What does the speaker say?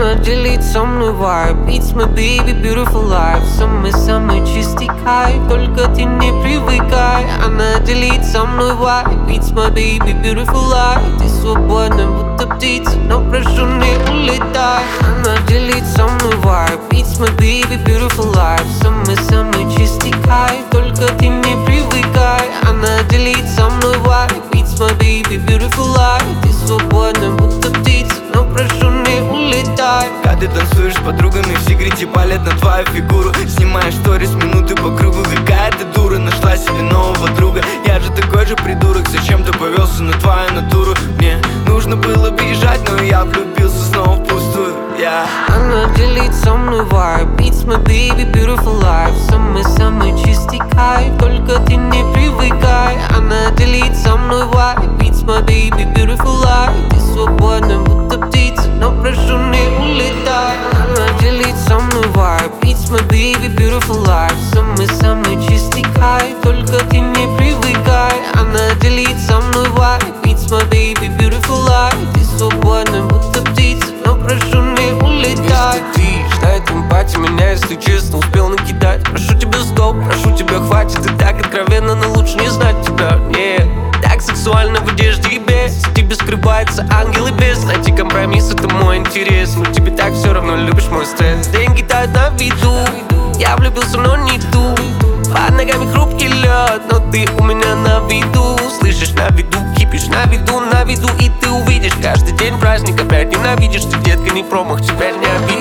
Она делит со мной vibe. It's my baby, beautiful life. Самый-самый чистый кайф, только ты не привыкай. Она делит со мной vibe. It's my baby, beautiful life. Ты свободна, будто птица, но прошу, не улетай. Она делит со мной vibe. It's my baby, beautiful life. Самый-самый чистый кайф, только ты не привыкай. Она делит со мной vibe. It's my baby, beautiful life. Ты свободна, будто птица, но прошу, не улетай. Когда ты танцуешь с подругами, все грити палят на твою фигуру. Снимаешь сторис минуты по кругу. Какая ты дура, нашла себе нового друга. Я же такой же придурок, зачем-то повелся на твою натуру. Мне нужно было бежать, но я влюбился снова впустую. Она делит со мной vibe. It's my baby, beautiful life. Самый-самый чистый кайф, только ты не привыкай. Она делит со мной vibe. It's my baby, beautiful life. Ты свободна, будто птица, но прошу, не улетай. Она делит со мной vibe. It's my baby, beautiful life. Самый-самый чистый кайф, только ты не привыкай. Она делит со мной vibe. It's my baby, beautiful life. Ты свободна, будто птица, но прошу, не улетай. Если ты ждать эмпатии меня, если честно, успел накидать. Прошу тебя, стоп, прошу тебя, хватит. Ты так откровенно, но лучше не знать тебя. Нет, так сексуально в одежде и без. В тебе скрывается ангел и бес. Найти компромисс, это мой интерес. Но тебе так все равно, любишь мой стресс. Деньги тают на виду. Я влюбился, но не ту. Под ногами хрупкий лед, но ты у меня на виду. Слышишь, на виду, кипишь, на виду. И ты увидишь, каждый день праздник. Опять ненавидишь ты, детка, не промах, тебя не обидишь.